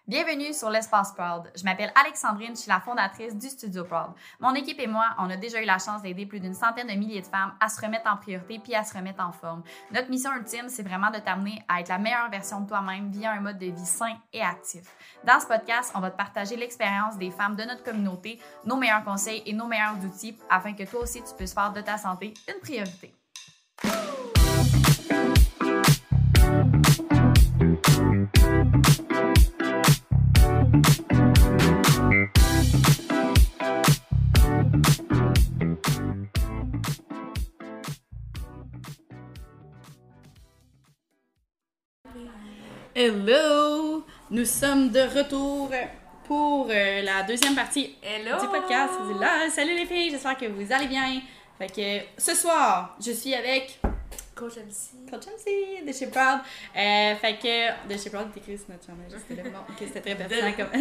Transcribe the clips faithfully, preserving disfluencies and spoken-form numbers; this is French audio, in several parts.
Bienvenue sur l'Espace Proud. Je m'appelle Alexandrine, je suis la fondatrice du Studio Proud. Mon équipe et moi, on a déjà eu la chance d'aider plus d'une centaine de milliers de femmes à se remettre en priorité puis à se remettre en forme. Notre mission ultime, c'est vraiment de t'amener à être la meilleure version de toi-même via un mode de vie sain et actif. Dans ce podcast, on va te partager l'expérience des femmes de notre communauté, nos meilleurs conseils et nos meilleurs outils afin que toi aussi tu puisses faire de ta santé une priorité. Hello! Nous sommes de retour pour euh, la deuxième partie Hello! du podcast. Là, salut les filles, j'espère que vous allez bien. Fait que ce soir, je suis avec Coach M C. Coach M C de chez Proud. Euh, fait que de chez Proud, t'écris sur notre channel. C'était le bon. Ok, c'était très pertinent comme.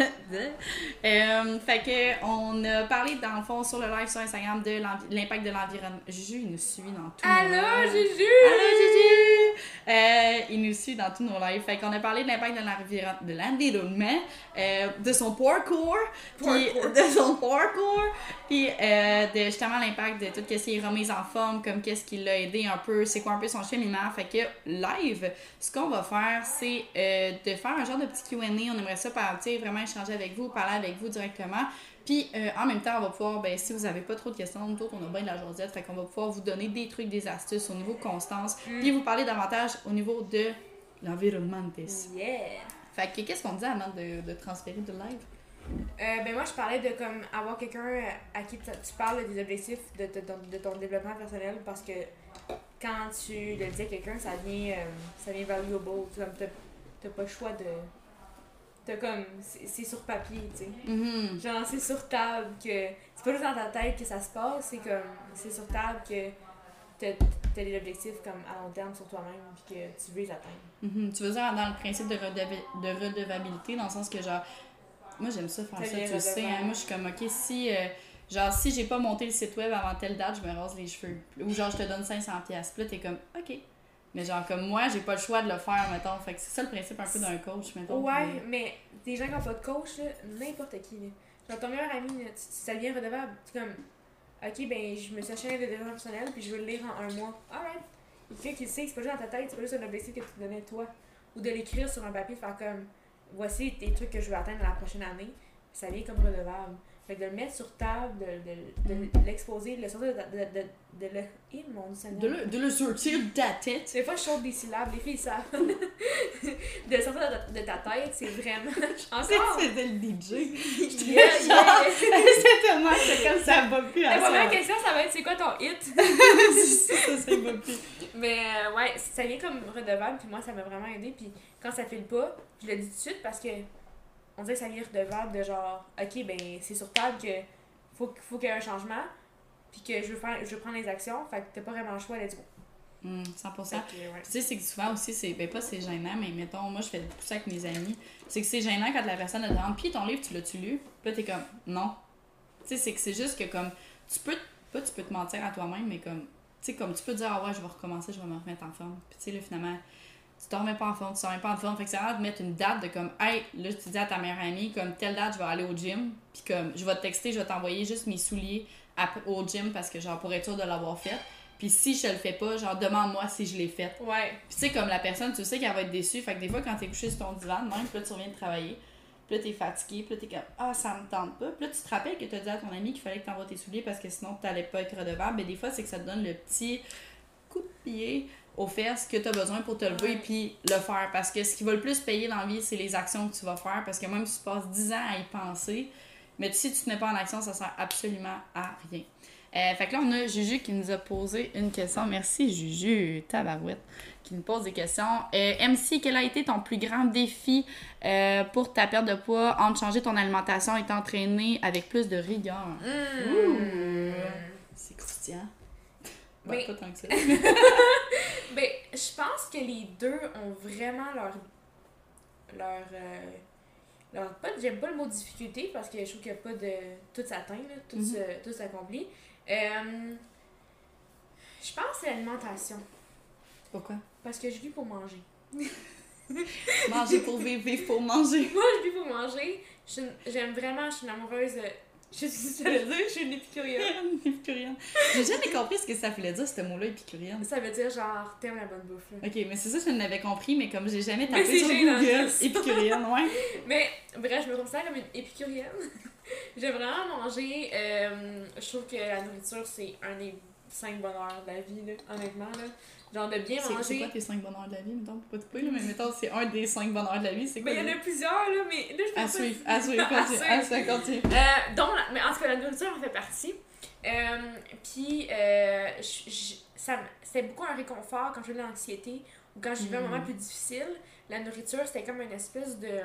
euh, fait que on a parlé dans le fond sur le live sur Instagram de l'impact de l'environnement. Juju, il nous suit dans tout. Allô, Juju! Allô, Juju! Euh, il nous suit dans tous nos lives. Fait qu'on a parlé de l'impact de l'environnement, euh, de son parcours, puis de son parcours, puis euh, de justement l'impact de tout ce qui est remise en forme, comme qu'est-ce qui l'a aidé un peu, c'est quoi un peu son cheminement. Fait que live, ce qu'on va faire, c'est euh, de faire un genre de petit Q and A. On aimerait ça partir, vraiment échanger avec vous, parler avec vous directement. Puis euh, en même temps, on va pouvoir, ben si vous n'avez pas trop de questions, nous autres, on a bien de la jasette, fait qu'on va pouvoir vous donner des trucs, des astuces au niveau constance, mm. puis vous parler davantage au niveau de l'environnement. Yeah! Fait que qu'est-ce qu'on dit avant de, de transférer de live? Euh, ben moi, je parlais de comme avoir quelqu'un à qui tu parles des objectifs de, de, de, de ton développement personnel, parce que quand tu le dis à quelqu'un, ça devient, euh, ça devient valuable. Tu n'as t'as pas le choix de... T'as comme... C'est sur papier, tu sais. Mm-hmm. Genre, c'est sur table que... C'est pas juste dans ta tête que ça se passe, c'est comme... C'est sur table que t'as, t'as des objectifs comme à long terme sur toi-même puis que tu veux les atteindre. Mm-hmm. Tu veux dire dans le principe de, redeva- de redevabilité, dans le sens que genre... Moi, j'aime ça faire ça, tu le sais. Hein? Moi, je suis comme, OK, si... Euh, genre, si j'ai pas monté le site web avant telle date, je me rase les cheveux. Ou genre, je te donne cinq cents dollars. Puis là, t'es comme, OK. Mais genre, comme moi, j'ai pas le choix de le faire, mettons. Fait que c'est ça le principe un peu d'un coach, mettons. Ouais, puis... mais des gens qui n'ont pas de coach, là, n'importe qui, là. Genre, ton meilleur ami, là, tu, ça devient redevable. Tu comme, OK, ben, je me suis acheté un développement personnel, puis je veux le lire en un mois. Alright. Il fait qu'il sait, c'est pas juste dans ta tête, c'est pas juste un objectif que tu te donnais toi. Ou de l'écrire sur un papier, de faire comme, voici des trucs que je veux atteindre la prochaine année. Puis ça vient comme redevable. Fait que de le mettre sur table, de, de, de, de l'exposer, de le sortir de, de, de, de, de le... Eh, mon Seigneur! De le, de le sortir de ta tête! Des fois, je saute des syllabes, les filles savent. De le sortir de, de ta tête, c'est vraiment... Encore! C'était le D J! Yeah, yeah. C'est tellement... C'est comme ça va plus à La ça. première question, ça va être c'est quoi ton hit? ça, ça va plus. Mais euh, ouais, ça vient comme redevable, puis moi, ça m'a vraiment aidé. Puis quand ça file pas, je le dis tout de suite parce que on dirait que ça vient redevable de genre, ok, ben c'est sur table que faut, faut qu'il y ait un changement, puis que je veux, faire, je veux prendre les actions, fait que t'as pas vraiment le choix, let's go. Mm, cent pour cent. Que, ouais. Tu sais, c'est que souvent aussi, c'est, ben pas c'est gênant, mais mettons, moi je fais beaucoup ça avec mes amis, c'est que c'est gênant quand la personne elle demande, puis ton livre, tu l'as-tu lu? Puis là, t'es comme, non. Tu sais, c'est que c'est juste que comme, tu peux, pas tu peux te mentir à toi-même, mais comme, tu sais, comme tu peux dire, ah ouais, je vais recommencer, je vais me remettre en forme. Puis tu sais, là, finalement, tu te remets pas en forme, tu te remets pas en forme. Fait que c'est vraiment de mettre une date de comme, hey, là, tu dis à ta meilleure amie, comme, telle date, je vais aller au gym. Puis comme, je vais te texter, je vais t'envoyer juste mes souliers à, au gym parce que, genre, pour être sûre de l'avoir fait. Puis si je le fais pas, genre, demande-moi si je l'ai fait. Ouais. Puis tu sais, comme la personne, tu sais qu'elle va être déçue. Fait que des fois, quand t'es couché sur ton divan, même, puis là, tu reviens de travailler. Puis là, t'es fatigué. Puis là, t'es comme, ah, ça me tente pas. Puis là, tu te rappelles que t'as dit à ton ami qu'il fallait que t'envoies tes souliers parce que sinon, t'allais pas être redevable. Mais des fois, c'est que ça te donne le petit coup de pied aux fesses que tu as besoin pour te lever et puis le faire. Parce que ce qui va le plus payer dans la vie, c'est les actions que tu vas faire. Parce que même si tu passes dix ans à y penser, mais si tu te mets pas en action, ça sert absolument à rien. Euh, fait que là, on a Juju qui nous a posé une question. Merci Juju, tabarouette, qui nous pose des questions. Euh, M C, quel a été ton plus grand défi euh, pour ta perte de poids entre changer ton alimentation et t'entraîner avec plus de rigueur? Mmh. Ouh, c'est croustillant. Ben, Mais... pas tant que ça. Ben, je pense que les deux ont vraiment leur... leur... Euh, leur pas, j'aime pas le mot difficulté parce que je trouve qu'il n'y a pas de... Tout s'atteint, là, tout, Mm-hmm. se, tout s'accomplit. Euh, je pense que c'est l'alimentation. Pourquoi? Parce que je vis pour manger. Manger pour vivre, vivre pour manger. Moi, je vis pour manger. Je suis une- J'aime vraiment, je suis une amoureuse. de- Je suis, j'allais dire, je suis une épicurienne. Épicurienne. J'ai jamais compris ce que ça voulait dire, ce mot-là, épicurienne. Ça veut dire genre, t'aimes la bonne bouffe. Là. Ok, mais c'est ça, je l'avais compris, mais comme j'ai jamais Mais tapé c'est sur gênant, Google, ça. épicurienne, ouais. Mais bref, je me considère comme une épicurienne. J'aime vraiment manger. Euh, je trouve que la nourriture, c'est un des cinq bonheurs de la vie, là, honnêtement. Là. Genre de bien C'est c'est manger. quoi tes cinq bonheurs de la vie, mettons, pour pas te couper, là, mais mettons, c'est un des cinq bonheurs de la vie, c'est quoi? Mais il y en a plusieurs, là, mais là, je À pense suivre, à suivre, À continue, suivre. à suivre, continue. Euh, donc, la- mais en tout cas, la nourriture en fait partie. Euh, Puis, euh, je- je- ça me- c'était beaucoup un réconfort quand j'avais de l'anxiété ou quand j'ai vu un Mm. moment plus difficile. La nourriture, c'était comme une espèce de,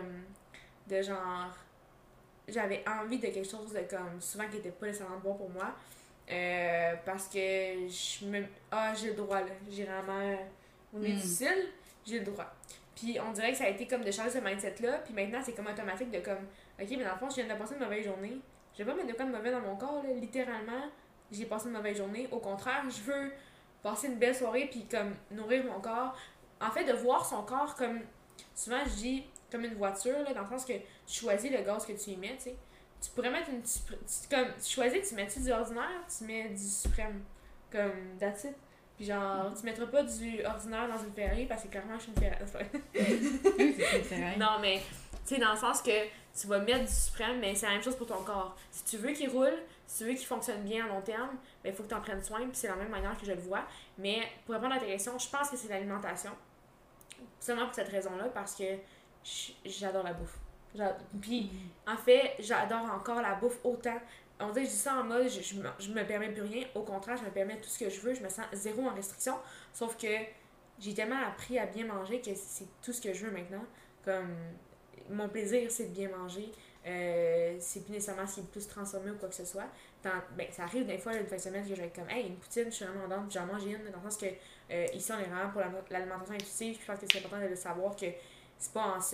de genre. J'avais envie de quelque chose de comme souvent qui était pas nécessairement bon pour moi. Euh, parce que je me. Ah, j'ai le droit, là. J'ai vraiment. On est Mm. difficile, j'ai le droit. Puis on dirait que ça a été comme de changer ce mindset-là. Puis maintenant, c'est comme automatique de comme. Ok, mais dans le fond, je viens de passer une mauvaise journée. Je vais pas mettre de quoi de mauvais dans mon corps, là. Littéralement, j'ai passé une mauvaise journée. Au contraire, je veux passer une belle soirée puis comme nourrir mon corps. En fait, de voir son corps comme. Souvent, je dis comme une voiture, là, dans le sens que tu choisis le gaz que tu y mets, tu sais. Tu pourrais mettre une. Tu, tu- comme, tu choisis, tu mets-tu du ordinaire, tu mets du suprême. Comme, that's it. Puis genre, tu mettras pas du ordinaire dans une Ferrari parce que clairement, je suis une Ferrari. Oui, c'est très Non, mais, tu sais, dans le sens que tu vas mettre du suprême, mais c'est la même chose pour ton corps. Si tu veux qu'il roule, si tu veux qu'il fonctionne bien à long terme, ben, il faut que tu en prennes soin, puis c'est la même manière que je le vois. Mais pour répondre à ta question, je pense que c'est l'alimentation. Seulement pour cette raison-là, parce que j- j'adore la bouffe. J'adore- Puis, en fait, j'adore encore la bouffe autant. On dirait que je dis ça en mode, je, je, me, je me permets plus rien. Au contraire, je me permets tout ce que je veux. Je me sens zéro en restriction. Sauf que j'ai tellement appris à bien manger que c'est tout ce que je veux maintenant. Comme, mon plaisir, c'est de bien manger. Euh, c'est plus nécessairement s'il est plus transformé ou quoi que ce soit. Dans, ben, ça arrive des fois, une fin de semaine, que je vais être comme, hey, une poutine, je suis vraiment dans, j'en mange une. Dans le sens que, euh, ici, on est vraiment pour la- l'alimentation intuitive. Je pense que c'est important de le savoir que c'est pas en se.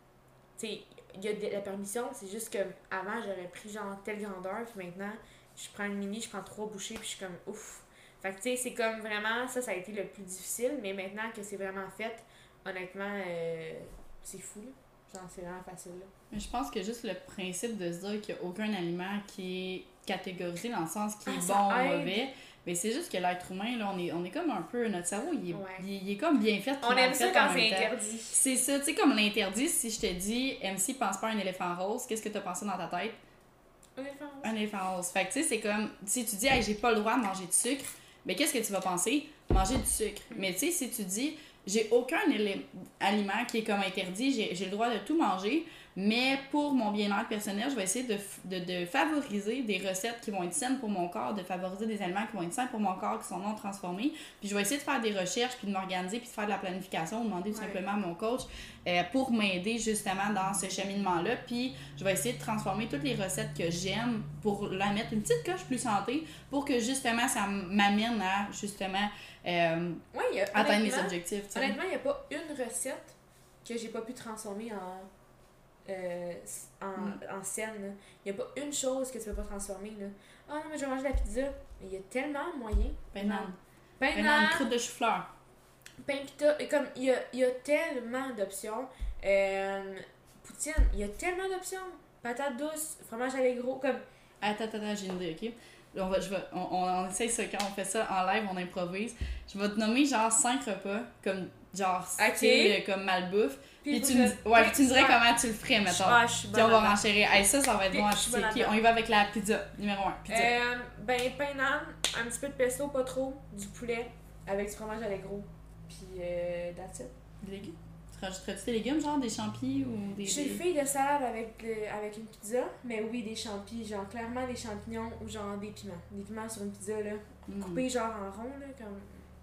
Tu sais, il y a de la permission, c'est juste que avant j'aurais pris genre telle grandeur, puis maintenant, je prends une mini, je prends trois bouchées, puis je suis comme ouf. Fait que tu sais, c'est comme vraiment, ça, ça a été le plus difficile, mais maintenant que c'est vraiment fait, honnêtement, euh, c'est fou, là. Genre, c'est vraiment facile, là. Mais je pense que juste le principe de se dire qu'il n'y a aucun aliment qui est catégorisé dans le sens qui Ah, est ça bon ou aide. mauvais, mais c'est juste que l'être humain, là, on est, on est comme un peu, notre cerveau, il est, Ouais. il, il est comme bien fait. puis On mal aime ça fait en quand même c'est temps. interdit. C'est ça, tu sais, comme l'interdit, si je te dis, M C pense pas à un éléphant rose, qu'est-ce que tu as pensé dans ta tête? Un éléphant rose. Un éléphant rose. Fait que tu sais, c'est comme, si tu dis, hey, j'ai pas le droit de manger de sucre, mais qu'est-ce que tu vas penser? Manger du sucre. Mais tu sais, si tu dis, j'ai aucun élé- aliment qui est comme interdit, j'ai, j'ai le droit de tout manger, mais pour mon bien-être personnel, je vais essayer de, f- de, de favoriser des recettes qui vont être saines pour mon corps, de favoriser des aliments qui vont être sains pour mon corps, qui sont non transformés. Puis je vais essayer de faire des recherches, puis de m'organiser, puis de faire de la planification, demander tout Ouais. simplement à mon coach euh, pour m'aider justement dans ce cheminement-là. Puis je vais essayer de transformer toutes les recettes que j'aime pour la mettre une petite coche plus santé, pour que justement ça m'amène à justement euh, Ouais, il y a, atteindre mes honnêtement, objectifs. tu sais. honnêtement, il n'y a pas une recette que j'ai pas pu transformer en, euh, en, Mm. en scène. là. Il n'y a pas une chose que tu peux pas transformer. Là. Ah non, mais je vais manger de la pizza. Mais il y a tellement de moyens. Ben non. Ben Ben non, une non. croûte de chou-fleur. Pain pita. Et comme, il y a, il y a tellement d'options. Euh, poutine, il y a tellement d'options. Patates douces, fromage à l'égro. Comme, Attends, attends, attends, j'ai une idée, ok? Là, on, va, je vais, on, on, on essaye ça quand on fait ça en live, on improvise. Je vais te nommer genre cinq repas, comme genre Ok. style, euh, comme malbouffe. Puis, tu, je- me, ouais, oui, puis tu me dirais super. comment tu le ferais, mettons. Ah, je suis Puis on bonne va là-dedans. renchérir. Hey, ça, ça va être Ok, bon à je suis pitié. bonne Ok, là-dedans. on y va avec la pizza, numéro un. Pizza. Euh, ben, pain d'âne, un petit peu de pesto, pas trop, du poulet, avec du fromage à l'égro. Puis, euh, that's it. Des légumes? Tu rajouterais-tu des légumes, genre des champis ou des. Je suis des- une fille de salade avec, le- avec une pizza, mais oui, des champis, genre clairement des champignons ou genre des piments. Des piments sur une pizza, là, Mm. coupés genre en rond, là, comme...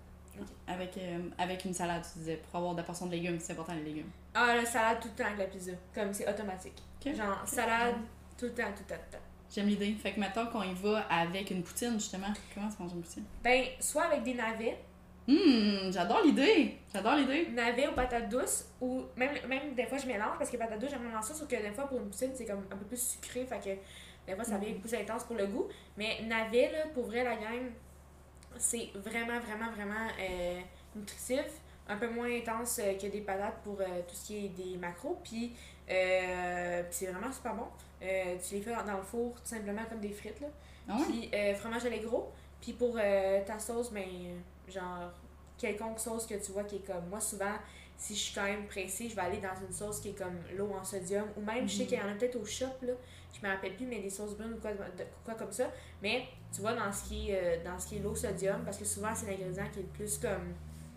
Avec, euh, avec une salade, tu disais, pour avoir de la portion de légumes, c'est important les légumes. Ah, la salade tout le temps avec la pizza, comme c'est automatique. Ok. Genre, salade tout le temps, tout le temps, tout le temps. J'aime l'idée. Fait que mettons qu'on y va avec une poutine, justement. Comment tu manges une poutine? Ben, soit avec des navets, Hum, j'adore l'idée! J'adore l'idée! navets ou patates douces, ou même, même des fois je mélange, parce que patates douces, j'aime vraiment ça, sauf que des fois pour une poutine, c'est comme un peu plus sucré, fait que des fois ça devient plus intense pour le goût. Mais navets, là, pour vrai, la gang, c'est vraiment, vraiment, vraiment euh, nutritif. un peu moins intense euh, que des patates pour euh, tout ce qui est des macros. Puis euh, puis c'est vraiment super bon. Euh, tu les fais dans, dans le four tout simplement comme des frites. Là. Ah ouais? Puis euh, fromage allégro. Puis pour euh, ta sauce, ben, genre, quelconque sauce que tu vois qui est comme. Moi, souvent, si je suis quand même pressée, je vais aller dans une sauce qui est comme l'eau en sodium. Ou même, mm-hmm. je sais qu'il y en a peut-être au shop, là. Je me rappelle plus, mais des sauces brunes ou quoi, de, quoi comme ça. Mais tu vois, dans ce qui est, euh, dans ce qui est l'eau sodium, parce que souvent, c'est l'ingrédient qui est le plus comme.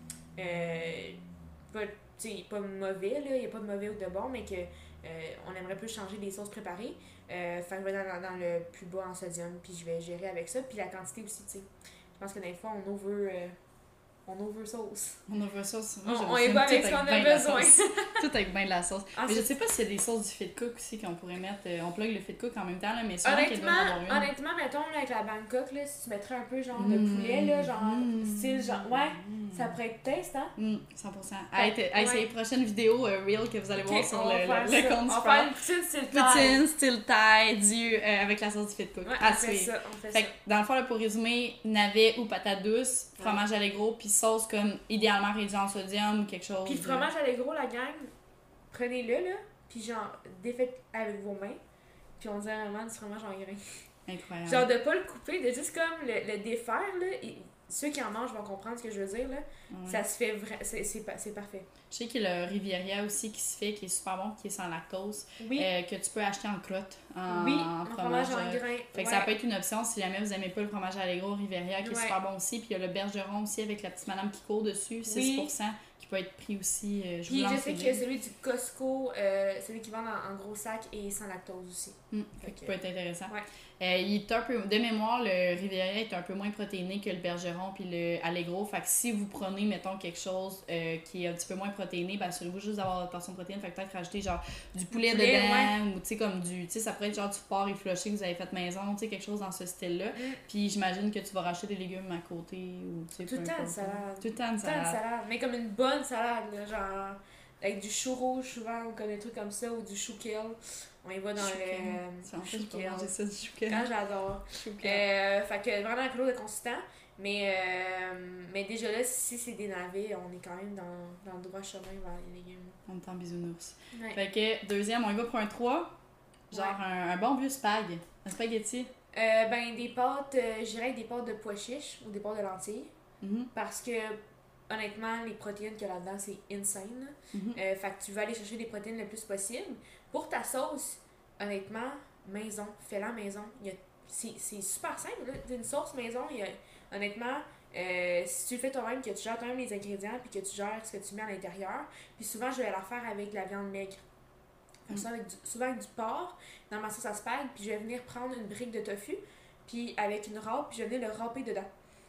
Euh, pas, pas mauvais, là. Il n'y a pas de mauvais ou de bon, mais que. Euh, on aimerait plus changer des sauces préparées. Euh, fait que je vais dans, dans le plus bas en sodium, puis je vais gérer avec ça. Puis la quantité aussi, tu sais. Je pense que des fois, on over, euh, on over sauce. On over sauce. Moi, on, on y va avec ce qu'on a besoin. Tout avec bien de la sauce. Ah, mais je sais pas s'il y a des sauces du fit cook aussi qu'on pourrait mettre. Euh, on plug le fit cook en même temps, là, mais sûrement qu'il doit y en avoir une. Honnêtement, mettons, là, avec la Bangkok, là, si tu mettrais un peu genre de poulet, là, genre mmh, style, genre, ouais, mmh. ça pourrait être taste, hein? Mmh, cent pour cent. Hey, ouais. hey, c'est les prochaines vidéos euh, Reel que vous allez okay, voir sur le, le, le compte du On va faire une poutine style Thai. Poutine style Thai, du, euh, avec la sauce du fit cook. Ouais, à on fait ça, on fait, fait ça. Que, dans le fond, là, pour résumer, navet ou patate douce, fromage ouais. allégro, puis sauce comme idéalement réduite en sodium ou quelque chose. Puis le fromage allégro, la gang, prenez-le, là, puis genre, défaites avec vos mains, puis on dirait vraiment du fromage en grains. Incroyable. Genre de pas le couper, de juste comme le, le défaire, là, et ceux qui en mangent vont comprendre ce que je veux dire, là. Ouais. Ça se fait vrai, c'est, c'est, c'est parfait. Je sais qu'il y a le Riviera aussi qui se fait, qui est super bon, qui est sans lactose, oui. euh, que tu peux acheter en crotte, en, oui, en fromage, fromage en grains. Fait que ouais. ça peut être une option si jamais vous n'aimez pas le fromage allégro Riviera, qui est ouais. super bon aussi. Puis il y a le bergeron aussi avec la petite madame qui court dessus, six pour cent, oui. qui peut être pris aussi. Euh, je Puis je sais que celui du Costco, euh, celui qui vend en, en gros sac, et sans lactose aussi. Mmh, fait qui peut être intéressant. Ouais. Euh, il est un peu, de mémoire, le Riviera est un peu moins protéiné que le bergeron puis le allégro. Fait que si vous prenez, mettons, quelque chose euh, qui est un petit peu moins protéiné, ben assurez-vous juste d'avoir votre portion de protéines. Fait que peut-être rajouter genre du poulet, poulet dedans, ouais. ou tu sais, comme du, tu sais, ça pourrait être genre du porc effiloché que vous avez fait maison, tu sais, quelque chose dans ce style-là. Mm. Puis j'imagine que tu vas racheter des légumes à côté ou tu sais. Tout le temps de salade. Tout le temps de salade. salade. Mais comme une bonne salade, là, genre avec du chou rouge souvent, ou comme des trucs comme ça, ou du chou kale. On y va dans le chou kale. J'ai ça du chou kale. Quand j'adore. Euh, fait que vraiment quelque chose de consistant. Mais, euh, mais déjà là, si c'est des navets, on est quand même dans, dans le droit chemin vers les légumes. On est en bisounours. Ouais. Fait que deuxième, on y va pour un trois. Genre ouais. un, un bon vieux spag. Un spaghetti. Euh, ben des pâtes, euh, je dirais avec des pâtes de pois chiches ou des pâtes de lentilles. Mm-hmm. Parce que honnêtement, les protéines qu'il y a là-dedans, c'est insane. Mm-hmm. Euh, fait que tu veux aller chercher des protéines le plus possible. Pour ta sauce, honnêtement, maison, fais-la maison. Il y a, c'est, c'est super simple. Là. Une sauce maison, il y a, honnêtement, euh, si tu le fais toi-même, que tu gères toi-même les ingrédients puis que tu gères ce que tu mets à l'intérieur. Puis souvent, je vais la faire avec de la viande maigre. Mm. Ça avec du, souvent avec du porc dans ma sauce à spag. Puis je vais venir prendre une brique de tofu puis avec une râpe, puis je vais venir le râper dedans.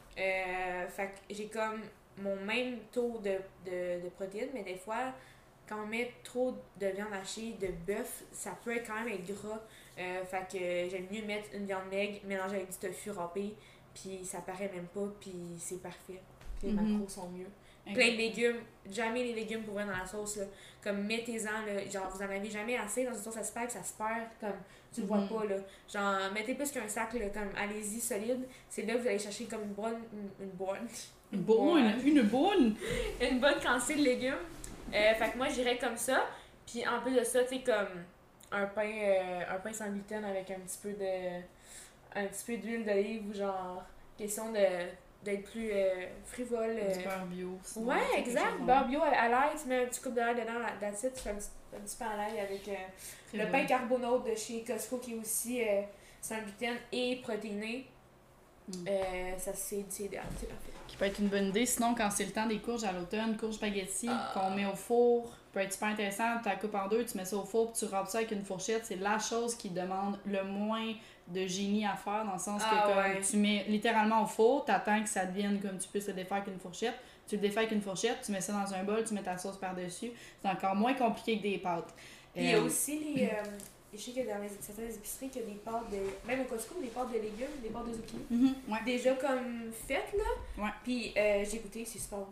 Euh, fait que j'ai comme mon même taux de, de, de protéines, mais des fois, quand on met trop de viande hachée, de bœuf, ça peut être quand même être gras. Euh, fait que j'aime mieux mettre une viande maigre mélangée avec du tofu râpé, puis ça paraît même pas, puis c'est parfait. Puis les mm-hmm. macros sont mieux. Okay. Plein de légumes, jamais les légumes pour vrai dans la sauce, là. Comme mettez-en, là, genre vous en avez jamais assez dans une sauce à spag, ça se perd, comme tu le vois mm-hmm. pas, là. Genre, mettez plus qu'un sac, là, comme allez-y solide, c'est là que vous allez chercher comme une bonne, une, une bonne. Une bonne, une bonne! Une bonne quantité de légumes. Euh, fait que moi, j'irais comme ça. Puis en plus de ça, tu sais, comme un pain, euh, un pain sans gluten avec un petit peu de un petit peu d'huile d'olive ou genre, question de d'être plus euh, frivole. Euh... Du beurre bio. Ouais, exact. Beurre bio à, à l'ail, tu mets un petit coupe de l'ail dedans, that's it, tu fais un petit, un petit pain à l'ail avec euh, le bon. Pain Carbonate de chez Costco qui est aussi euh, sans gluten et protéiné. Mm. Euh, ça, c'est, c'est idéal, c'est parfait. Qui peut être une bonne idée. Sinon, quand c'est le temps des courges à l'automne, courges spaghetti uh... qu'on met au four, peut être super intéressant. Tu la coupes en deux, tu mets ça au four, puis tu râpes ça avec une fourchette. C'est la chose qui demande le moins de génie à faire, dans le sens ah, que comme ouais. tu mets littéralement au four, tu attends que ça devienne comme tu puisses le défaire avec une fourchette. Tu le défais avec une fourchette, tu mets ça dans un bol, tu mets ta sauce par-dessus. C'est encore moins compliqué que des pâtes. Il y a aussi les... Euh... Je sais que dans les, certaines épiceries, qu'il y a des pâtes de... Même au Costco, des pâtes de légumes, des pâtes de zucchini. Mm-hmm, ouais. Déjà comme faites, là. Ouais. Puis euh, j'ai goûté, c'est super bon.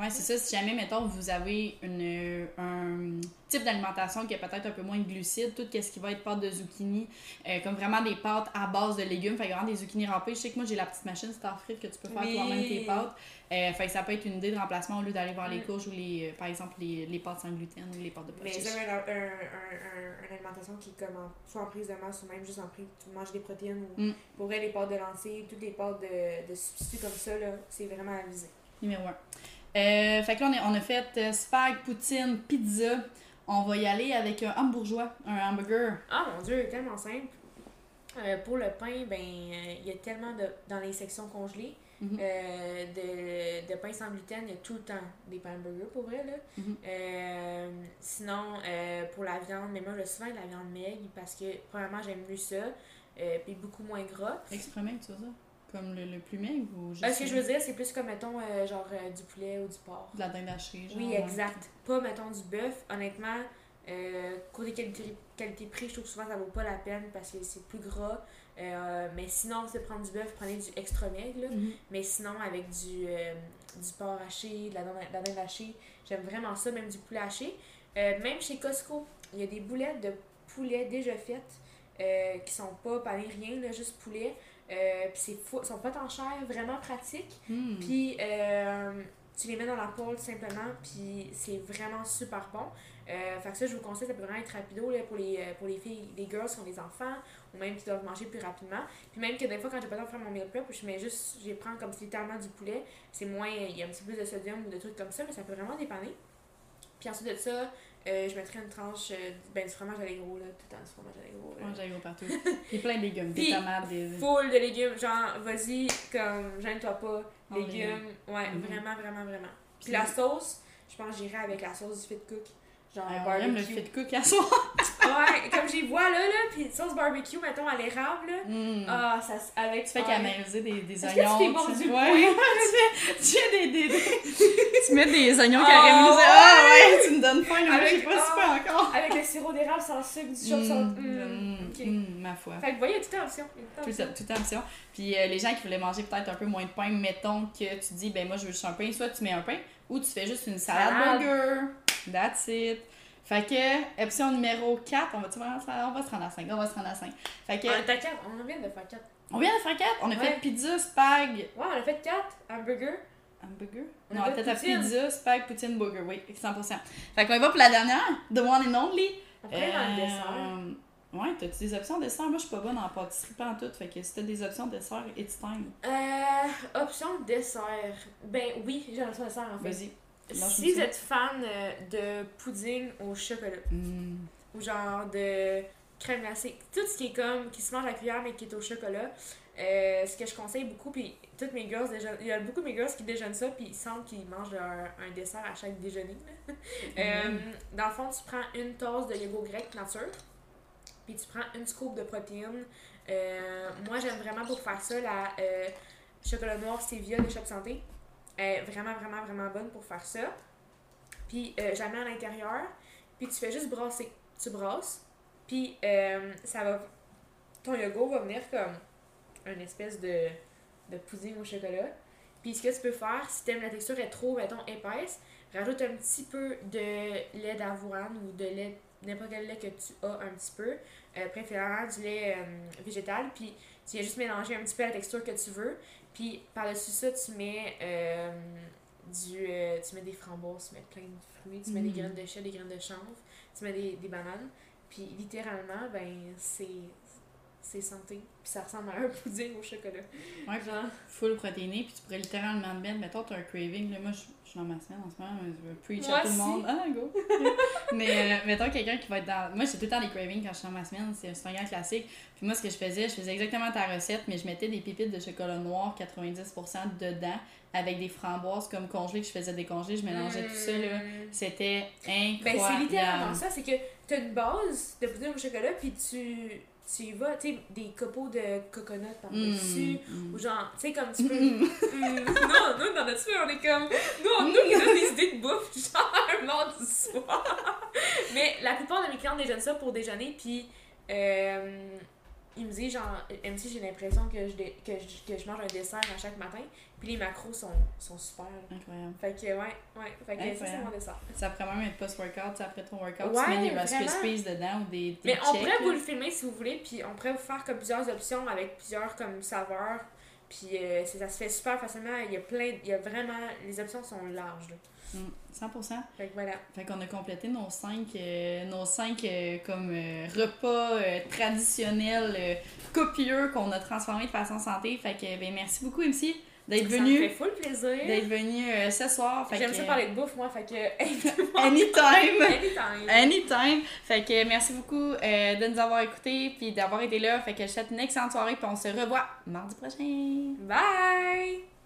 Ouais, c'est ça. Si jamais, mettons, vous avez une, un type d'alimentation qui est peut-être un peu moins de glucides, tout ce qui va être pâte de zucchini, euh, comme vraiment des pâtes à base de légumes, fait que vraiment des zucchini râpés. Je sais que moi, j'ai la petite machine Starfrit que tu peux faire Oui. toi-même tes pâtes. Euh, fait que ça peut être une idée de remplacement au lieu d'aller voir Mm. les courges ou les, euh, par exemple, les, les pâtes sans gluten ou les pâtes de Mais pois chiches. j'aime un, un, un, un, une alimentation qui est comme en, soit en prise de masse ou même juste en prise, tu manges des protéines. Ou, Mm. Pour vrai, les pâtes de lentilles, toutes les pâtes de, de substituts comme ça, là, c'est vraiment à viser. Numéro un. Euh, fait que là, on, est, on a fait euh, spag, poutine, pizza. On va y aller avec un hambourgeois, un hamburger. Ah mon dieu, tellement simple. Euh, pour le pain, ben euh, il y a tellement de dans les sections congelées Mhm. euh, de, de pain sans gluten, il y a tout le temps des pains hamburgers pour vrai là. Mhm. Euh, sinon euh, pour la viande, mais moi je souvent de la viande maigre parce que premièrement j'aime mieux ça, euh, puis beaucoup moins gras. Extra maigre, tu veux dire? Comme le, le plus maigre ou juste Euh, ce que je veux dire, c'est plus comme mettons euh, genre euh, du poulet ou du porc. de la dinde hachée, genre? Oui, ouais. exact. Pas mettons du bœuf, honnêtement. Euh, côté qualité, qualité-prix, je trouve que souvent ça vaut pas la peine parce que c'est plus gras. Euh, mais sinon, c'est prendre du bœuf, prenez du extra maigre. Là. Mhm. Mais sinon, avec du, euh, du porc haché, de la dinde, de la dinde hachée, j'aime vraiment ça, même du poulet haché. Euh, même chez Costco, il y a des boulettes de poulet déjà faites euh, qui sont pas panées rien, là, juste poulet. Euh, puis c'est fou, sont pas en chair, vraiment pratiques. Mm. Puis euh, tu les mets dans la poêle tout simplement, puis c'est vraiment super bon. Euh, fait que ça, je vous conseille, ça peut vraiment être rapido là, pour, les, pour les filles, les girls qui ont des enfants, ou même qui doivent manger plus rapidement. Puis même que des fois, quand j'ai pas le temps de faire mon meal prep, je mets juste, je prends comme si littéralement du poulet. C'est moins, il y a un petit peu plus de sodium ou de trucs comme ça, mais ça peut vraiment dépanner. Puis ensuite de ça, euh, je mettrais une tranche euh, ben, du fromage à l'égro, là, tout le temps du fromage à l'égro. Ouais, j'aille partout. Il y a plein de légumes, des Puis, tomates, des... Full de légumes, genre, vas-y, comme, gêne-toi pas, Oh, légumes, ouais, Mhm. vraiment, vraiment, vraiment. Puis Puis- la sauce, je pense que j'irais avec la sauce du Fit Cook, genre Ah, on aime le barbecue. fit cook à soi. Ouais, comme j'y vois là, là, puis sauce barbecue, mettons, à l'érable, là. Mm. Ah, ça, s- avec... Tu fais ah, caraméliser des, des Est-ce que oignons. tu t'es mordu le ouais. tu fais, tu fais des, des, des- tu mets des oignons Oh, caramélisés. ouais. Ah ouais, tu me donnes faim, là, Avec- j'ai pas super ah. encore. Avec le sirop d'érable sans sucre, du chaud, sans... Mm, Mm, mm, ok. mm, ma foi. Fait que, vous voyez, tout est option. il y a tout Tout, option. tout option. Puis euh, les gens qui voulaient manger peut-être un peu moins de pain, mettons que tu dis, ben moi je veux juste un pain, soit tu mets un pain, ou tu fais juste une salade Salade. burger. That's it. Fait que, option numéro quatre, on va, on va se rendre à cinq. On va se rendre à cinq. Fait que, On est à quatre, on vient de faire quatre. on vient de faire quatre. On a Ouais. fait pizza, spag, Ouais, on a fait quatre, hamburger. hamburger. On Non, a on fait était à poutine. pizza, spag, poutine, burger. Oui, cent pour cent. Fait qu'on y va pour la dernière, the one and only. On prend dans le dessert. Euh, Ouais, t'as-tu des options dessert? Moi, je suis pas bonne en pâtisserie pas en tout. Fait que si t'as des options dessert, it's time. Euh, option dessert. Ben oui, j'ai une option dessert en fait. Vas-y. lâche-moi Si vous ça. êtes fan euh, de pudding au chocolat, Mm. ou genre de crème glacée, tout ce qui est comme, qui se mange à la cuillère mais qui est au chocolat, euh, ce que je conseille beaucoup, puis toutes mes girls déjeunent, il y a beaucoup de mes girls qui déjeunent ça, puis ils sentent qu'ils mangent leur- un dessert à chaque déjeuner. là. Euh, dans le fond, tu prends une tasse de yogourt grec nature, puis tu prends une scoop de protéines. Euh, moi, j'aime vraiment pour faire ça la euh, chocolat noir stevia de Shop Santé. Elle est vraiment, vraiment, vraiment bonne pour faire ça. Puis, euh, je la mets à l'intérieur, puis tu fais juste brasser. Tu brasses, puis euh, ça va... Ton yogourt va venir comme une espèce de, de pudding au chocolat. Puis, ce que tu peux faire, si t'aimes la texture est trop, mettons, épaisse, rajoute un petit peu de lait d'avoine ou de lait, n'importe quel lait que tu as un petit peu. Euh, préférablement du lait euh, végétal. Puis, tu viens juste mélanger un petit peu la texture que tu veux. Puis, par-dessus ça, tu mets euh, du... euh, tu mets des framboises, tu mets plein de fruits, tu mets Mm. des graines de chia, des graines de chanvre, tu mets des, des bananes. Puis, littéralement, ben, c'est... c'est santé. Puis ça ressemble à un pudding au chocolat. Ouais, Genre... full protéiné, puis tu pourrais littéralement te mettre, mettons, t'as un craving, là, moi, je je suis dans ma semaine en ce moment, je veux preach Moi à tout le aussi. monde. Ah, go! Mais, euh, mettons, quelqu'un qui va être dans... Moi, j'ai tout le temps des cravings quand je suis dans ma semaine, c'est c'est un grand classique. Puis moi, ce que je faisais, je faisais exactement ta recette, mais je mettais des pépites de chocolat noir, quatre-vingt-dix pour cent dedans, avec des framboises comme congelées, que je faisais décongeler, je mélangeais tout ça, là. Mm. C'était Ben, incroyable. c'est littéralement ça, c'est que t'as une base de pudding au chocolat, puis tu, tu y vas, tu sais, des copeaux de coconut par-dessus, Mm, mm. ou genre, tu sais, comme tu peux... Mm. Mm, non, nous, dans notre suite, on est comme... Nous, on nous, qui donne des idées de bouffe, genre, un mardi soir. Mais la plupart de mes clients déjeunent ça pour déjeuner, puis... Euh, il me dit, genre, M C, j'ai l'impression que je, dé- que, je, que je mange un dessert à chaque matin. Puis les macros sont, sont super. Là. Incroyable. Fait que, ouais, ouais. Fait que ça, c'est mon dessert. Ça pourrait même être post-workout, après ton workout, Ouais, tu mets des Rice vraiment. Krispies dedans ou des, des Mais on checks, pourrait là. vous le filmer si vous voulez, puis on pourrait vous faire comme plusieurs options avec plusieurs comme saveurs. Puis euh, c'est- ça se fait super facilement. Il y a plein, il y a vraiment, les options sont larges. Là. Mm, cent pour cent. Fait que voilà. Fait qu'on a complété nos cinq, euh, nos cinq euh, comme euh, repas euh, traditionnels, euh, copieux qu'on a transformés de façon santé. Fait que ben, merci beaucoup M C d'être Ça venu. me fait full plaisir. D'être venu euh, ce soir. Fait J'aime que, ça parler de bouffe, moi. Fait que. Anytime! Anytime! Anytime! Fait que merci beaucoup euh, de nous avoir écoutés puis d'avoir été là. Fait que je te souhaite une excellente soirée puis on se revoit mardi prochain. Bye!